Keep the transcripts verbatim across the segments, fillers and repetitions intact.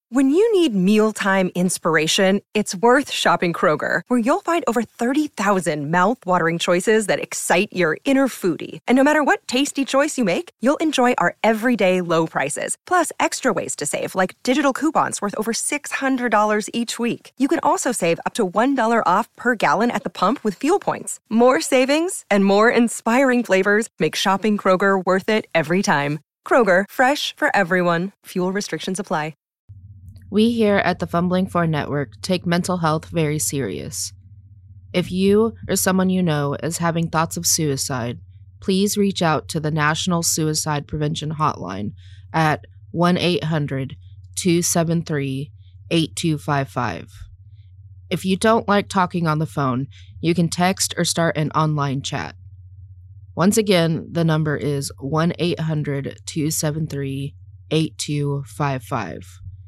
When you need mealtime inspiration, it's worth shopping Kroger, where you'll find over thirty thousand mouth-watering choices that excite your inner foodie. And no matter what tasty choice you make, you'll enjoy our everyday low prices, plus extra ways to save, like digital coupons worth over six hundred dollars each week. You can also save up to one dollar off per gallon at the pump with fuel points. More savings and more inspiring flavors make shopping Kroger worth it every time. Kroger, fresh for everyone. Fuel restrictions apply. We here at the Fumbling For Network take mental health very serious. If you or someone you know is having thoughts of suicide, please reach out to the National Suicide Prevention Hotline at one eight hundred two seven three eight two five five. If you don't like talking on the phone, you can text or start an online chat. Once again, the number is one eight hundred two seven three eight two five five.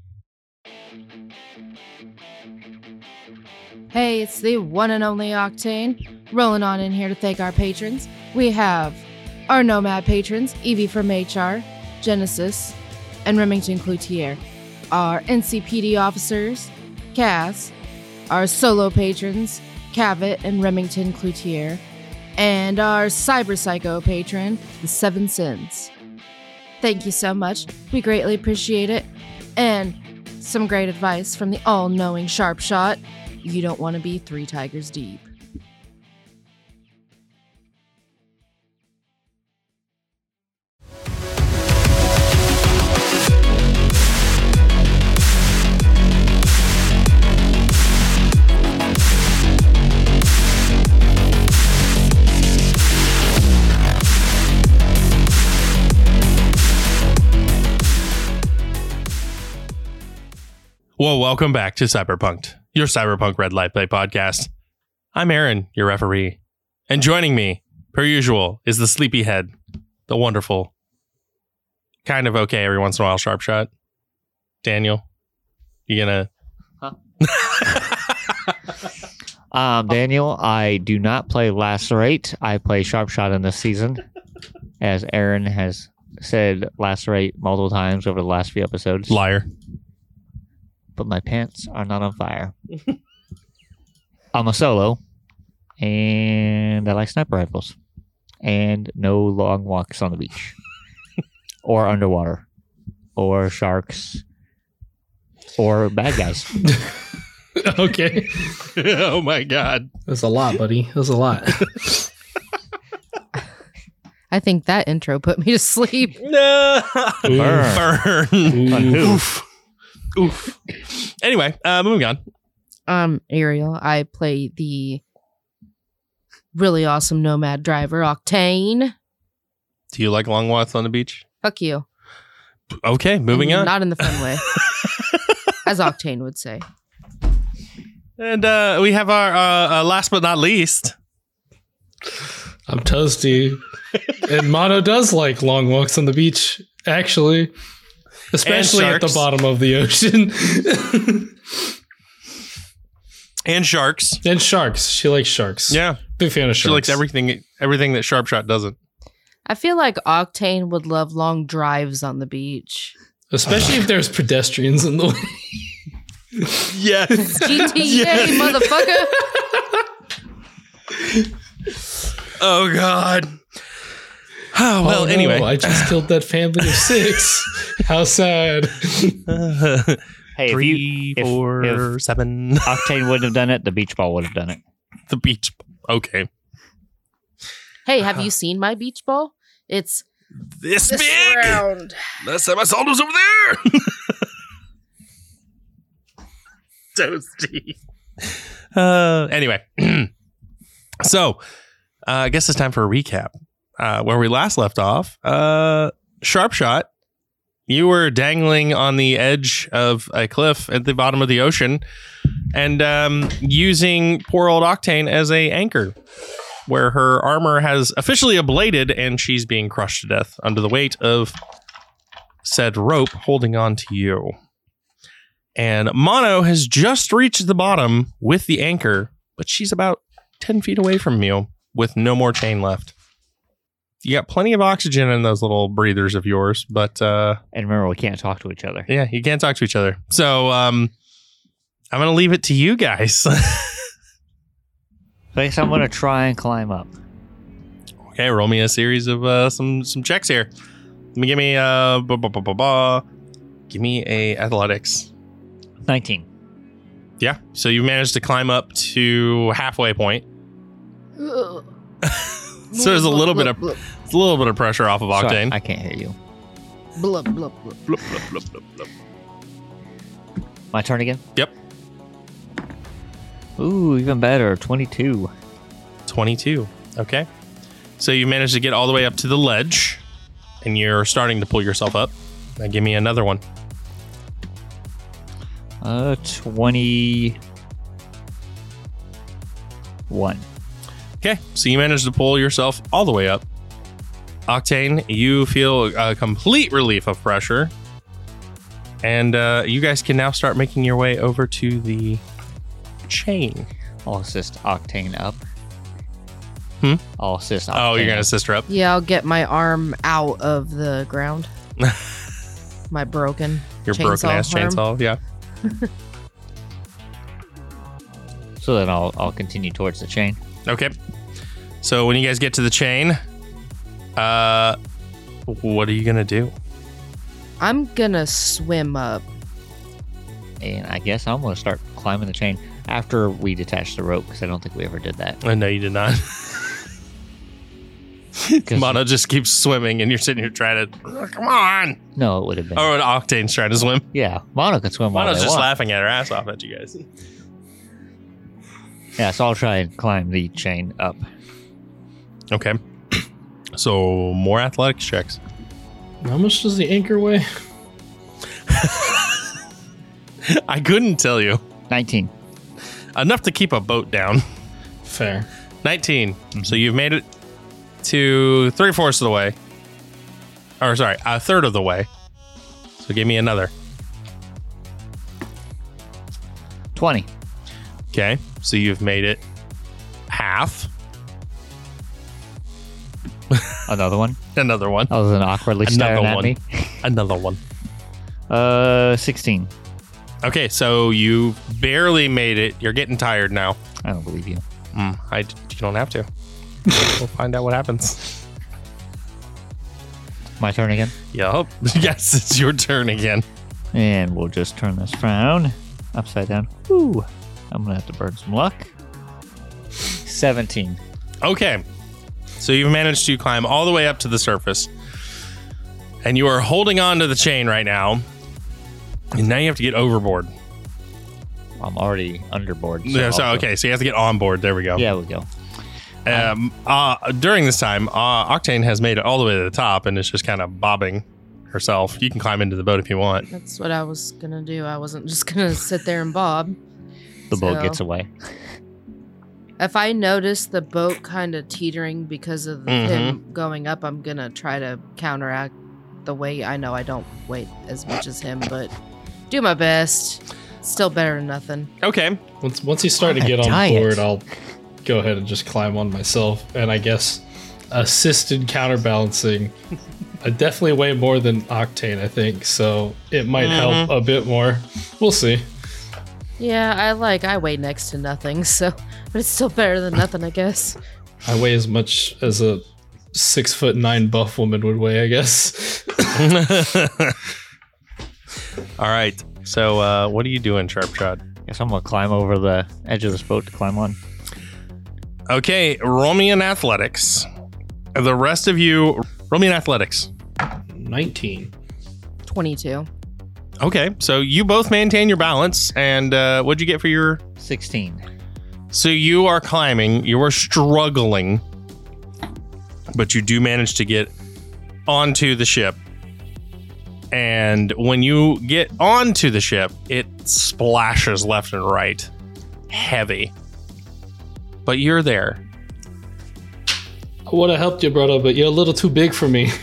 Hey, it's the one and only Octane, rolling on in here to thank our patrons. We have our Nomad patrons, Evie from H R, Genesis, and Remington Cloutier. Our N C P D officers, Cass, our solo patrons, Cavett and Remington Cloutier, and our Cyber Psycho patron, the Seven Sins. Thank you so much. We greatly appreciate it. And some great advice from the all-knowing Sharpshot. You don't want to be three tigers deep. Well, welcome back to Cyberpunked, your Cyberpunk Red Light Play podcast. I'm Aaron, your referee. And joining me, per usual, is the sleepyhead, the wonderful, kind of okay every once in a while Sharpshot. Daniel, you gonna... Huh? um, Daniel, I do not play Lacerate. I play Sharpshot in this season. As Aaron has said Lacerate multiple times over the last few episodes. Liar. But my pants are not on fire. I'm a solo, and I like sniper rifles, and no long walks on the beach, or underwater, or sharks, or bad guys. Okay. Oh my god. That's a lot, buddy. That's a lot. I think that intro put me to sleep. No. Burn. Burn. Oof. Oof. Anyway, uh, moving on. Um, Ariel, I play the really awesome Nomad driver, Octane. Do you like long walks on the beach? Fuck you. Okay, moving on. Not in the fun way. As Octane would say. And uh, we have our uh, uh, last but not least. I'm Toasty. And Mono does like long walks on the beach, actually. Especially at the bottom of the ocean. And sharks. And sharks. She likes sharks. Yeah. Big fan of sharks. She likes everything everything that Sharpshot doesn't. I feel like Octane would love long drives on the beach. Especially if there's pedestrians in the way. Yes. G T A, yes. Motherfucker. Oh, God. Oh, well, oh, no, anyway. I just killed that family of six. How sad. Uh, Hey, Three, if you, four, if, if seven. Octane wouldn't have done it, the beach ball would have done it. The beach. Okay. Hey, have you seen my beach ball? It's this, this big. round. Last time I saw it was over there. Toasty. Uh, anyway. So, uh, I guess it's time for a recap. Uh, where we last left off, uh, Sharpshot, you were dangling on the edge of a cliff at the bottom of the ocean and um, using poor old Octane as a anchor, where her armor has officially ablated and she's being crushed to death under the weight of said rope holding on to you. And Mono has just reached the bottom with the anchor, but she's about ten feet away from you with no more chain left. You got plenty of oxygen in those little breathers of yours, but uh, And remember, we can't talk to each other. yeah, you can't talk to each other. So um, I'm going to leave it to you guys. So I guess I'm going to try and climb up. Okay, roll me a series of uh, some some checks here. Let me give me uh, blah, blah, blah, blah, blah. Give me a athletics. nineteen. Yeah, so you managed to climb up to halfway point. Ugh. So there's a little bit of Blub, a little bit of pressure off of Sorry, Octane. I can't hear you. blub, blub, blub. Blup, blup, blup, blup, blup. My turn again? Yep, Ooh, even better. twenty-two. twenty-two. Okay, so you managed to get all the way up to the ledge, and you're starting to pull yourself up. Now give me another one. Uh, twenty-one. Okay, so you managed to pull yourself all the way up. Octane, you feel a complete relief of pressure. And uh, you guys can now start making your way over to the chain. I'll assist Octane up. Hmm? I'll assist Octane Oh, you're going to up. assist her up? Yeah, I'll get my arm out of the ground. My broken Your broken ass arm. chainsaw, yeah. So then I'll, I'll continue towards the chain. Okay. So when you guys get to the chain, uh, what are you going to do? I'm gonna swim up. And I guess I'm going to start climbing the chain after we detach the rope, because I don't think we ever did that. Uh, no, you did not. 'Cause- Mono just keeps swimming, and you're sitting here trying to, oh, come on. No, it would have been. Or an Octane's trying to swim. Yeah, Mono can swim all Mono's they just want. laughing at her ass off at you guys. Yeah, so I'll try and climb the chain up. Okay. So more athletics checks. How much does the anchor weigh? I couldn't tell you. nineteen. Enough to keep a boat down. Fair. nineteen. So you've made it to three fourths of the way. Or sorry, a third of the way. So give me another. twenty. Okay. So you've made it half. Another one. Another one. That was an awkwardly Another staring at one. me. Another one. Uh, sixteen. Okay, so you barely made it. You're getting tired now. I don't believe you. Mm, I, you don't have to. We'll find out what happens. My turn again. Yup. Yes, it's your turn again. And we'll just turn this round upside down. Ooh, I'm gonna have to burn some luck. seventeen. Okay. So you've managed to climb all the way up to the surface. And you are holding on to the chain right now. And now you have to get overboard. I'm already underboard. Yeah, so I'll go- okay, so you have to get on board. There we go. Yeah, we go. Um, uh, during this time, uh, Octane has made it all the way to the top and is just kind of bobbing herself. You can climb into the boat if you want. That's what I was gonna do. I wasn't just gonna sit there and bob. The boat So, gets away. If I notice the boat kind of teetering because of Mhm. him going up, I'm gonna try to counteract the weight. I know I don't weigh as much as him, but do my best. Still better than nothing. Okay. Once once you start to A get on giant. board, I'll go ahead and just climb on myself. And I guess assisted counterbalancing. I definitely weigh more than Octane, I think, so it might help a bit more. We'll see. Yeah, I like I weigh next to nothing, so but it's still better than nothing, I guess. I weigh as much as a six foot nine buff woman would weigh, I guess. All right. So uh, what are you doing, Sharpshot? Guess I'm gonna climb over the edge of this boat to climb on. Okay, roll me in athletics. The rest of you, roll me in athletics. nineteen. twenty-two. Okay, so you both maintain your balance, and uh, what'd you get for your? sixteen. So you are climbing, you are struggling, but you do manage to get onto the ship. And when you get onto the ship, it splashes left and right, heavy. But you're there. I would have helped you, brother, but you're a little too big for me.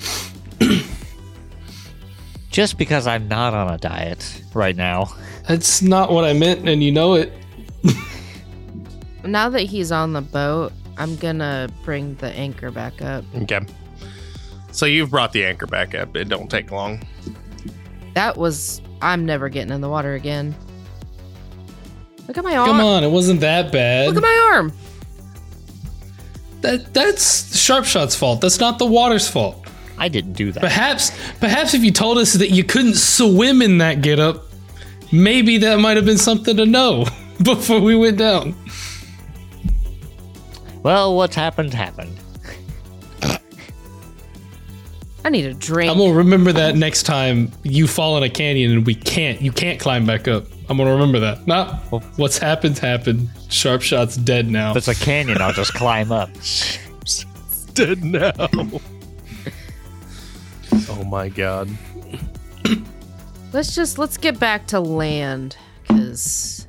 Just because I'm not on a diet right now. That's not what I meant, and you know it. Now that he's on the boat, I'm gonna bring the anchor back up. Okay. So you've brought the anchor back up. It don't take long. That was... I'm never getting in the water again. Look at my arm. Come on, it wasn't that bad. Look at my arm. That that's Sharpshot's fault. That's not the water's fault. I didn't do that. Perhaps, perhaps if you told us that you couldn't swim in that getup, maybe that might have been something to know before we went down. Well, what's happened, happened. I need a drink. I'm gonna remember that next time you fall in a canyon and we can't, you can't climb back up. I'm gonna remember that. Not what's happened, happened. Sharpshot's dead now. If it's a canyon, I'll just climb up. It's dead now. Oh my god. Let's just, let's get back to land. Because...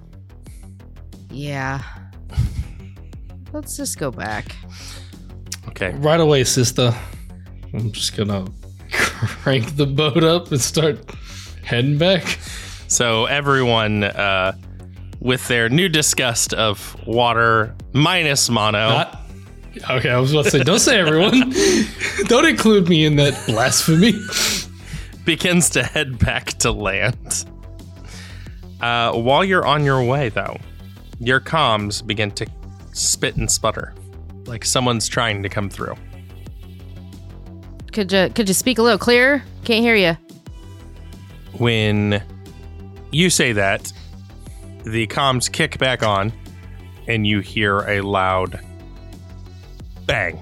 Yeah. Let's just go back. Okay. Right away, sister. I'm just gonna crank the boat up and start heading back. So everyone, uh, with their new disgust of water minus mono, Not, okay, I was about to say, don't say everyone. Don't include me in that blasphemy. begins to head back to land. Uh, while you're on your way, though, your comms begin to spit and sputter, like someone's trying to come through. Could you could you speak a little clearer? Can't hear you. When you say that, the comms kick back on, and you hear a loud bang.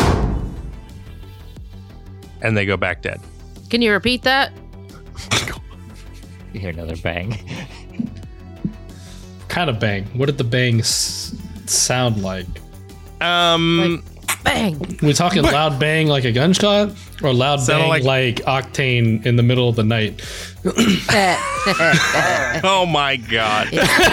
And they go back dead. Can you repeat that? You hear another bang. Kind of bang. What did the bang s- sound like? Um, Bang! We talking loud bang like a gunshot, or loud Sounded bang like- like... Octane in the middle of the night? oh my god.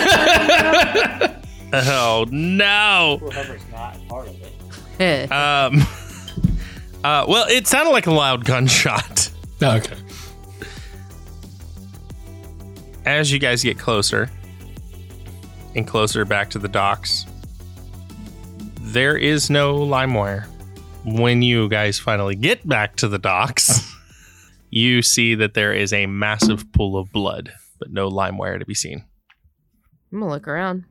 Oh no. Whoever's not part of it. Um, uh, well, it sounded like a loud gunshot. Oh, okay. As you guys get closer and closer back to the docks, there is no LimeWire. When you guys finally get back to the docks, you see that there is a massive pool of blood, but no LimeWire to be seen. I'm gonna look around.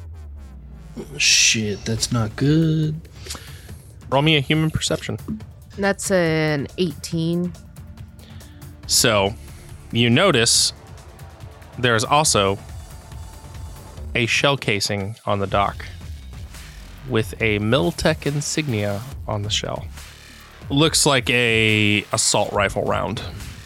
Shit, that's not good. Roll me a human perception. That's an eighteen. So, you notice there is also a shell casing on the dock with a Miltech insignia on the shell. Looks like a assault rifle round.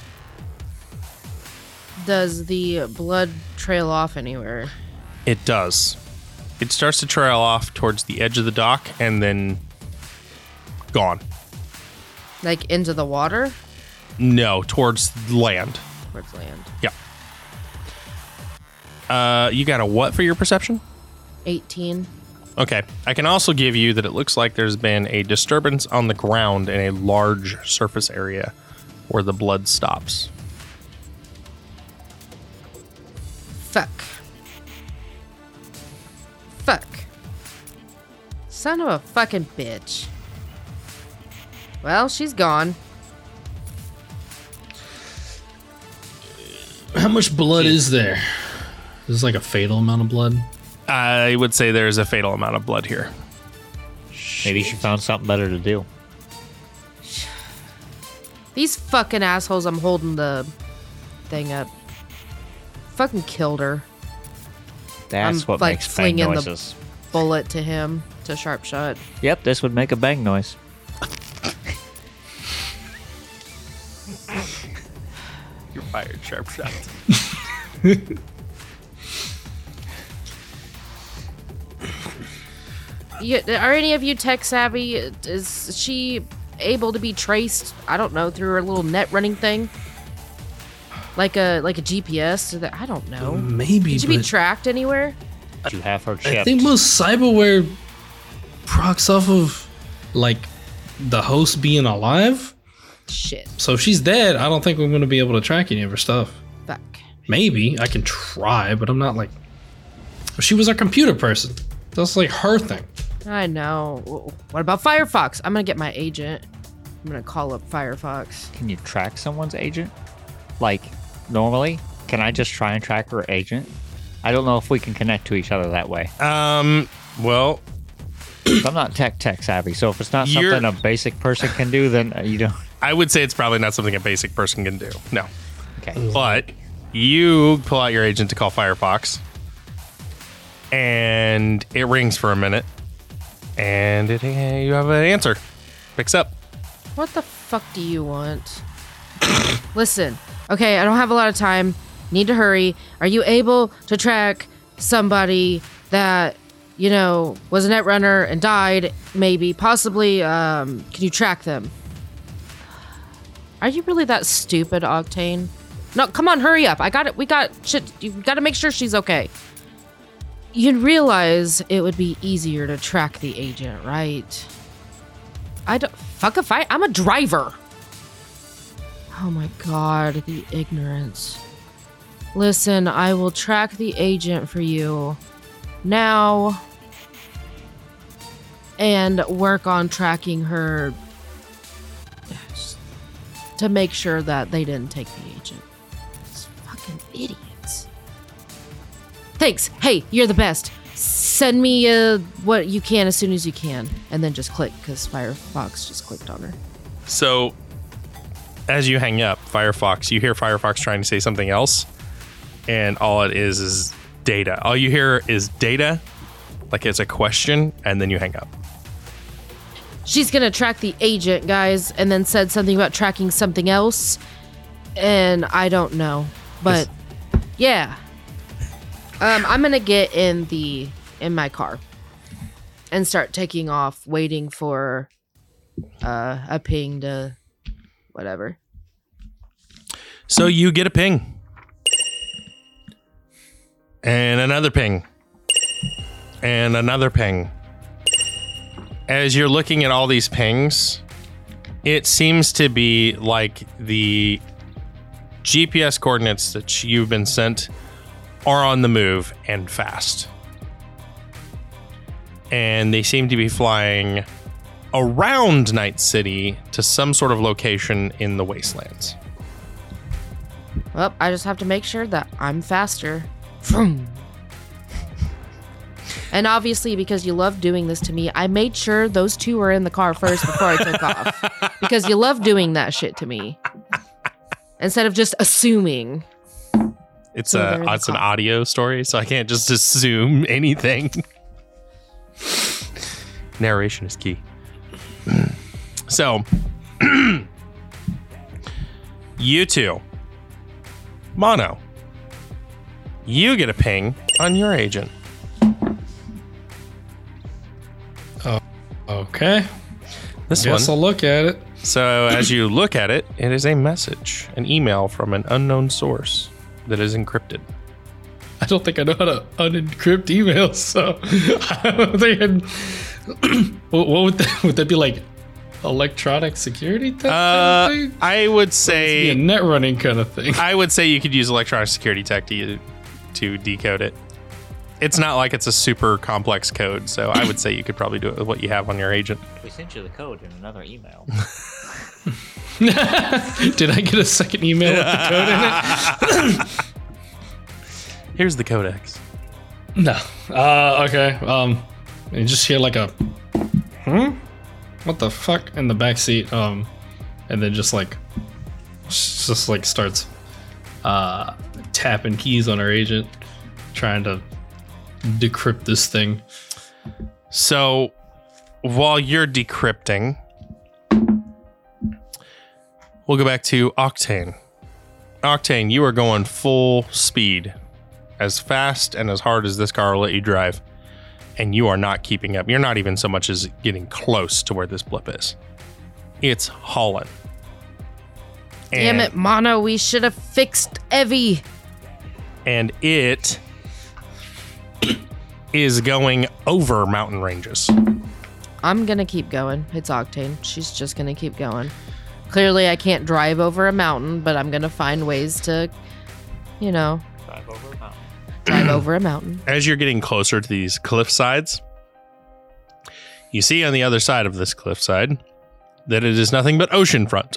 Does the blood trail off anywhere? It does. It starts to trail off towards the edge of the dock and then gone. Like into the water? No, towards land. Towards land. Yeah. Uh, you got a what for your perception? eighteen. Okay. I can also give you that it looks like there's been a disturbance on the ground in a large surface area where the blood stops. Fuck. Fuck. Son of a fucking bitch. Well, she's gone. How much blood is there? Is this like a fatal amount of blood? I would say there's a fatal amount of blood here. Maybe she found something better to do. These fucking assholes, I'm holding the thing up. Fucking killed her. That's I'm, what like, makes bang flinging the- noises. Bullet to him, to Sharpshot. Yep, this would make a bang noise. You're fired, sharp shot. You, are any of you tech savvy? Is she able to be traced? I don't know, through her little net running thing, like a like a G P S. So that I don't know. Maybe, Could she be but tracked anywhere? You have her I chipped. think most cyberware procs off of like the host being alive. Shit. So if she's dead, I don't think we're going to be able to track any of her stuff. Fuck. Maybe I can try, but I'm not like. She was a computer person. That's like her thing. I know. What about Firefox? I'm gonna get my agent. I'm gonna call up Firefox. Can you track someone's agent? Like, normally? Can I just try and track her agent? I don't know if we can connect to each other that way. Um, well... I'm not tech tech savvy, so if it's not You're- something a basic person can do, then you don't... I would say it's probably not something a basic person can do. No. Okay. But you pull out your agent to call Firefox, and it rings for a minute, and it you have an answer. Picks up. What the fuck do you want? Listen, okay, I don't have a lot of time. Need to hurry. Are you able to track somebody that, you know, was a netrunner and died? Maybe, possibly. Um, can you track them? Are you really that stupid, Octane? No, come on, hurry up. I got it. We got shit. You got to make sure she's okay. You'd realize it would be easier to track the agent, right? I don't. Fuck if I. I'm a driver. Oh my god, the ignorance. Listen, I will track the agent for you now and work on tracking her to make sure that they didn't take the agent. These fucking idiots. Thanks. Hey, you're the best. Send me uh, what you can as soon as you can. And then just click, because Firefox just clicked on her. So, as you hang up, Firefox, you hear Firefox trying to say something else, and all it is is data. All you hear is data, like it's a question, and then you hang up. She's gonna track the agent, guys, and then said something about tracking something else, and I don't know, but yeah, um, I'm gonna get in the in my car and start taking off, waiting for uh, a ping to whatever. So you get a ping, and another ping, and another ping. As you're looking at all these pings, it seems to be like the G P S coordinates that you've been sent are on the move and fast. And they seem to be flying around Night City to some sort of location in the wastelands. Well, I just have to make sure that I'm faster. Vroom. And obviously, because you love doing this to me, I made sure those two were in the car first before I took off. Because you love doing that shit to me. Instead of just assuming. It's So a they're in the it's an car. audio story, so I can't just assume anything. Narration is key. So, you two, Mono, you get a ping on your agent. Okay. This Guess one. I'll look at it. So, as you look at it, it is a message, an email from an unknown source that is encrypted. I don't think I know how to unencrypt emails, so I don't think I'd... what, what would that, would that be like? Electronic security type Uh, thing? I would Be a say, net running kind of thing. I would say you could use electronic security tech to to decode it. It's not like it's a super complex code, so I would say you could probably do it with what you have on your agent. We sent you the code in another email. Did I get a second email with the code in it? Here's the codex. No. Uh, okay. Um, you just hear like a, hmm? What the fuck in the back seat? Um, and then just like, just like starts, uh, tapping keys on our agent, trying to decrypt this thing. So while you're decrypting, we'll go back to Octane. Octane, you are going full speed, as fast and as hard as this car will let you drive, and you are not keeping up. You're not even so much as getting close to where this blip is. It's hauling. Damn And- it, Mono, we should have fixed Evie. And it is going over mountain ranges. I'm gonna keep going. It's Octane. She's just gonna keep going. Clearly, I can't drive over a mountain, but I'm gonna find ways to, you know, Drive over a mountain. drive over a mountain. As you're getting closer to these cliff sides, You see on the other side of this cliffside that it is nothing but oceanfront.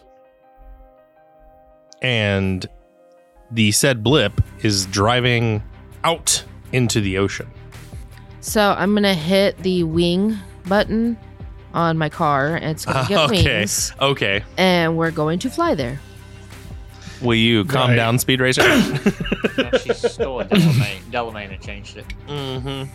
And the said blip is driving out into the ocean. So I'm going to hit the wing button on my car, and it's going to get Uh, okay. wings. Okay. And we're going to fly there. Will you calm Right. down, Speed Racer? No, she stole a Delamain, Delamain and changed it. mm-hmm.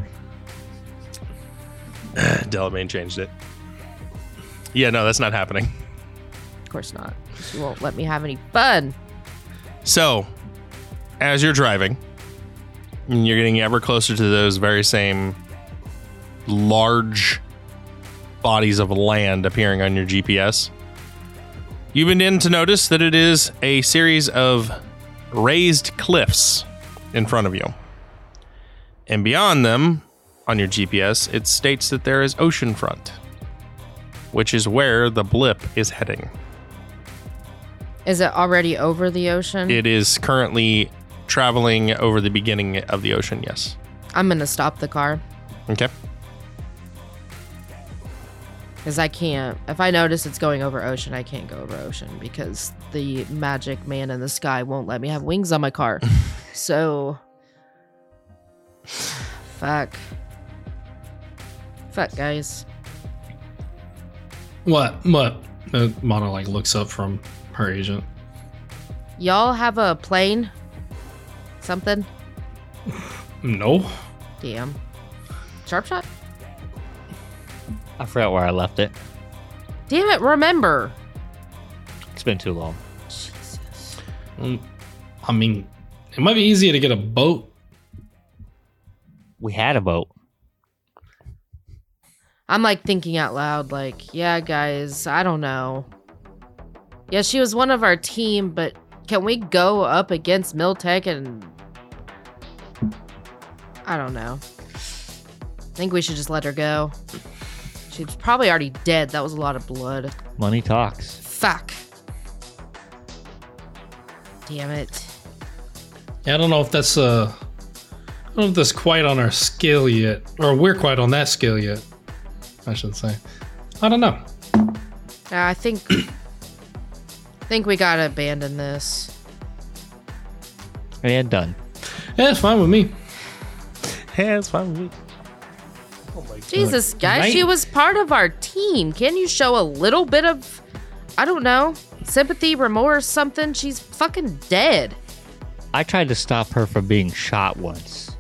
Delamain changed it. Yeah, no, that's not happening. Of course not. She won't let me have any fun. So, as you're driving, and you're getting ever closer to those very same large bodies of land appearing on your G P S, you begin to notice that it is a series of raised cliffs in front of you. And beyond them, on your G P S, it states that there is oceanfront, which is where the blip is heading. Is it already over the ocean? It is currently traveling over the beginning of the ocean, yes. I'm going to stop the car Okay. because I can't. If I notice it's going over ocean, I can't go over ocean because the magic man in the sky won't let me have wings on my car. So, fuck. Fuck, guys. What? What? Uh, Mono like looks up from her agent. Y'all have a plane? Something? No. Damn. Sharp shot? I forgot where I left it. Damn it, remember. It's been too long. Jesus. Mm, I mean, it might be easier to get a boat. We had a boat. I'm like thinking out loud, like, yeah, guys, I don't know. Yeah, she was one of our team, but can we go up against Miltech and... I don't know. I think we should just let her go. She's probably already dead. That was a lot of blood. Money talks. Fuck. Damn it. Yeah, I don't know if that's uh, I don't know if that's quite on our scale yet, or we're quite on that scale yet. I should say. I don't know. Yeah, I think... I think we gotta abandon this. And done. Yeah, it's fine with me. Yeah, it's fine with me. Oh my Jesus, guys, Night- she was part of our team. Can you show a little bit of, I don't know, sympathy, remorse, something? She's fucking dead. I tried to stop her from being shot once.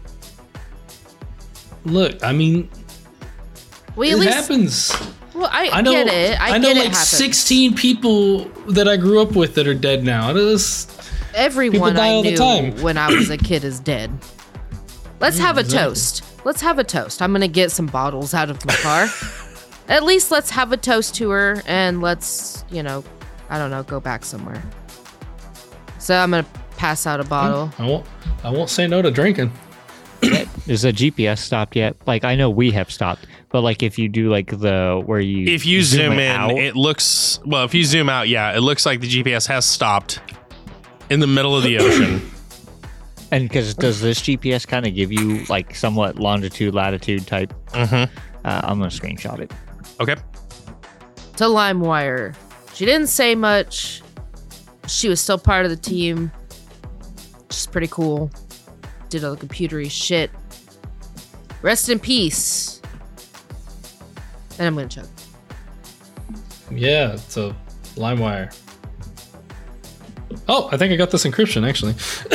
Look, I mean, We it at least, happens. well, I, I know. get it. I, I know get it like happens. sixteen people that I grew up with that are dead now. It is. Everyone die I all the knew time. when I was a kid is dead. Let's have a exactly. toast. Let's have a toast. I'm gonna get some bottles out of my car. At least let's have a toast to her, and let's, you know, I don't know, go back somewhere. So I'm gonna pass out a bottle. I won't. I won't say no to drinking. Is the G P S stopped yet? Like, I know we have stopped, but like if you do like the where you If you zoom, it in, out, it looks well. If you zoom out, yeah, it looks like the G P S has stopped in the middle of the ocean. and because does this G P S kind of give you like somewhat longitude, latitude type? Mm-hmm. Uh, I'm gonna screenshot it. Okay. To LimeWire. She didn't say much. She was still part of the team. Which is pretty cool. Did all the computery shit. Rest in peace. And I'm gonna chug. Yeah, it's a LimeWire. Oh, I think I got this encryption actually.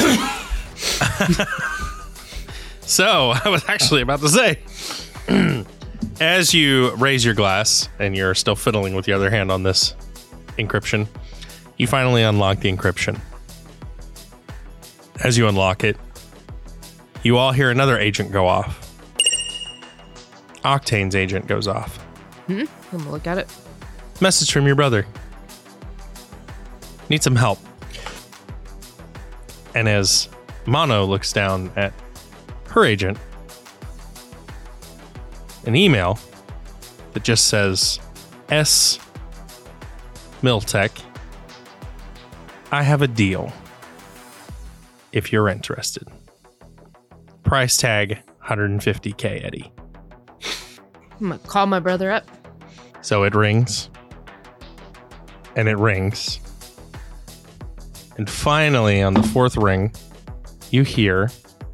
So I was actually about to say, as you raise your glass and you're still fiddling with the other hand on this encryption, you finally unlock the encryption. As you unlock it, you all hear another agent go off. Octane's agent goes off. Hmm? I'm gonna look at it. Message from your brother. Need some help. And as Mono looks down at her agent, an email that just says, S. Miltech, I have a deal. If you're interested. Price tag one hundred fifty K, Eddie. I'm gonna call my brother up. So it rings. And it rings. And finally, on the fourth ring, you hear,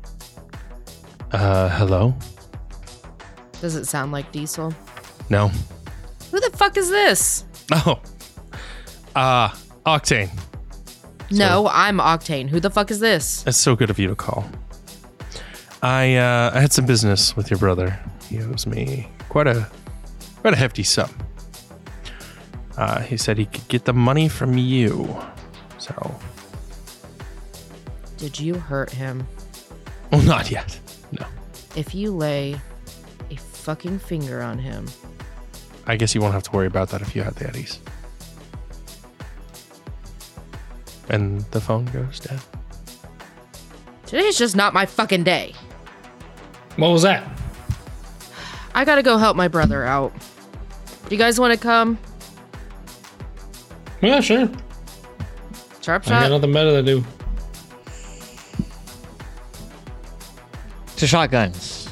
uh, hello? Does it sound like Diesel? No. Who the fuck is this? Oh. Uh, Octane. No, I'm Octane. Who the fuck is this? It's so good of you to call. I, uh, I had some business with your brother. He owes me quite a, quite a hefty sum. Uh, he said he could get the money from you. So. Did you hurt him? Well, not yet. No. If you lay a fucking finger on him. I guess you won't have to worry about that if you have the Eddies. And the phone goes dead. Today's just not my fucking day. What was that? I gotta go help my brother out. Do you guys want to come? Yeah, sure. Sharp I got shot? nothing better to do. To shotguns.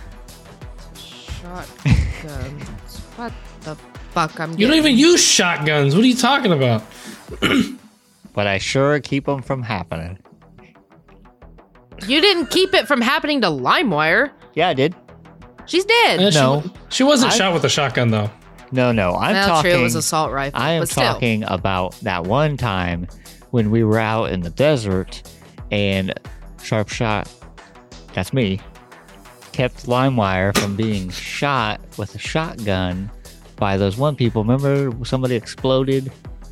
Shotguns. What the fuck? I'm You don't getting- even use shotguns. What are you talking about? But I sure keep them from happening. You didn't keep it from happening to LimeWire. Yeah, I did. She's dead. Eh, she- No. She, wasn't I- shot with a shotgun, though. No, no. I'm Well, talking. true, it was assault rifle. I am but still. talking about that one time when we were out in the desert and Sharp Shot, that's me, kept LimeWire from being shot with a shotgun by those one people. Remember somebody exploded?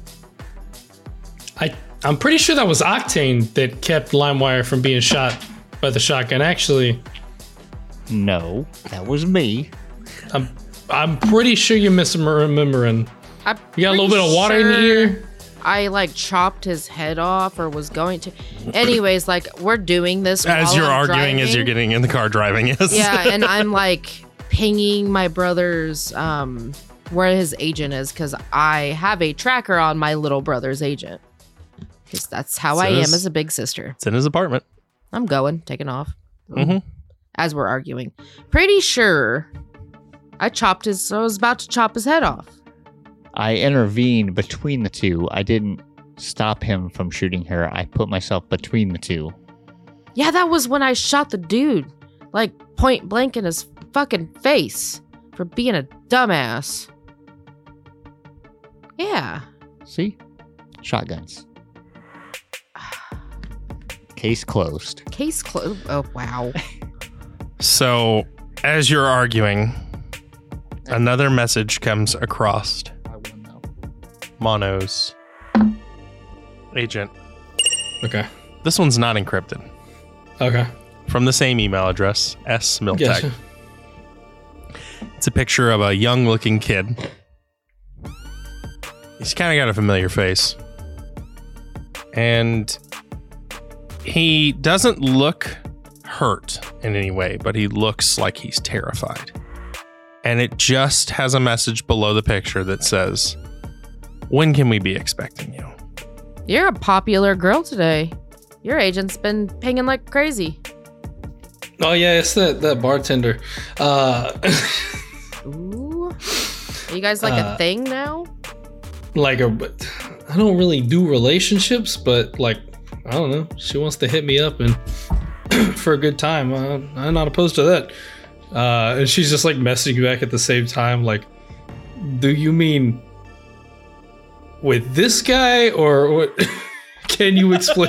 I, I'm pretty sure that was Octane that kept LimeWire from being shot by the shotgun. Actually, No, that was me. I'm I'm pretty sure you're misremembering. I'm You got a little pretty bit of water in your sure ear? I like chopped his head off or was going to. Anyways, like we're doing this As while you're I'm arguing, as driving. you're getting in the car driving, yes. Yeah, and I'm like pinging my brother's um where his agent is because I have a tracker on my little brother's agent. Because that's how I am Says- as a big sister. It's in his apartment. I'm going, taking off. Mm-hmm. As we're arguing. Pretty sure I chopped his I was about to chop his head off. I intervened between the two. I didn't stop him from shooting her. I put myself between the two. Yeah, that was when I shot the dude. Like point blank in his fucking face for being a dumbass. Yeah. See? Shotguns. Case closed. Case closed. Oh, wow. So, as you're arguing, another message comes across Mono's agent. Okay. This one's not encrypted. Okay. From the same email address, S Miltech. Gotcha. It's a picture of a young-looking kid. He's kind of got a familiar face. And he doesn't look hurt in any way, but he looks like he's terrified. And it just has a message below the picture that says, "When can we be expecting you?" You're a popular girl today. Your agent's been pinging like crazy. Oh yeah, it's that that bartender. Uh, Ooh. Are you guys like Uh, a thing now? like a, I don't really do relationships, but like I don't know. She wants to hit me up and for a good time. Uh, I'm not opposed to that. Uh, and she's just like messaging back at the same time. Like, do you mean with this guy or what? Can you explain?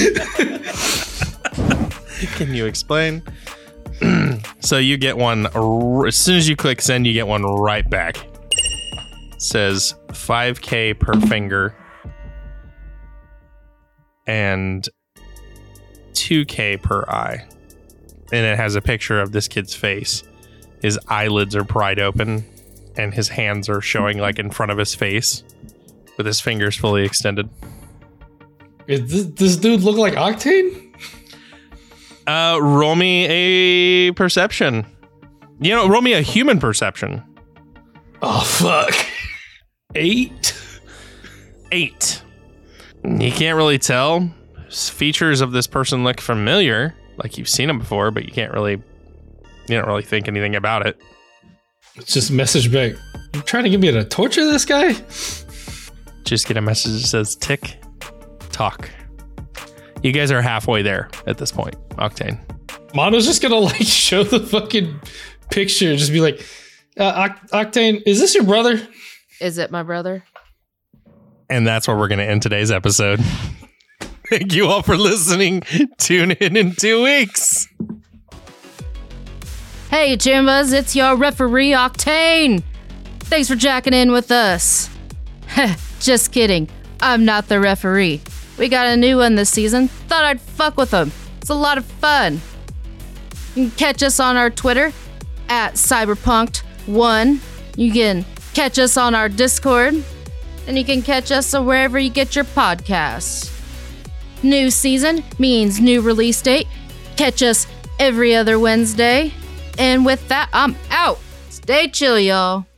Can you explain? So you get one r- as soon as you click send, you get one right back. It says five K per finger and two K per eye. And it has a picture of this kid's face. His eyelids are pried open and his hands are showing like in front of his face with his fingers fully extended. Does this, this dude look like Octane? Uh, roll me a perception. You know, roll me a human perception. Oh fuck! Eight. Eight. You can't really tell. Features of this person look familiar, like you've seen them before, but you can't really, you don't really think anything about it. Just message back. You trying to get me to torture this guy? Just get a message that says tick talk. You guys are halfway there at this point, Octane. Mono's just gonna like show the fucking picture and just be like, uh, Oct- Octane, is this your brother? Is it my brother? And that's where we're going to end today's episode. Thank you all for listening. Tune in in two weeks. Hey, Jimbas, it's your referee, Octane. Thanks for jacking in with us. Just kidding. I'm not the referee. We got a new one this season. Thought I'd fuck with them. It's a lot of fun. You can catch us on our Twitter at cyberpunked one. You can catch us on our Discord. And you can catch us wherever you get your podcasts. New season means new release date. Catch us every other Wednesday. And with that, I'm out. Stay chill, y'all.